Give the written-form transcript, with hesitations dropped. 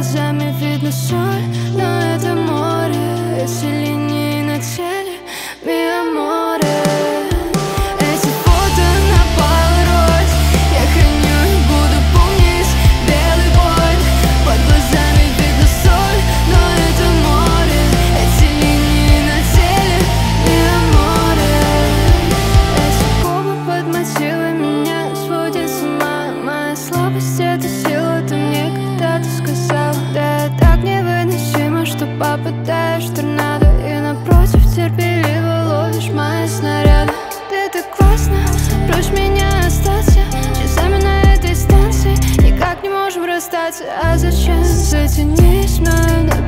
глазами видно соль, но это море. Эти линии на теле, ми аморе. Эти фото на полароид я храню и буду помнить. Белый бой, под глазами видно соль, но это море. Эти линии на теле, ми аморе. Эти губы под мотивы меня сводят с ума. Моя слабость — это сила, ты мне когда-то сказал. Да я так невыносима, что попадаешь в торнадо, и напротив терпеливо ловишь мои снаряды. Ты так классно, прочь меня остаться часами на этой станции. Никак не можем расстаться, а зачем? Затянись мною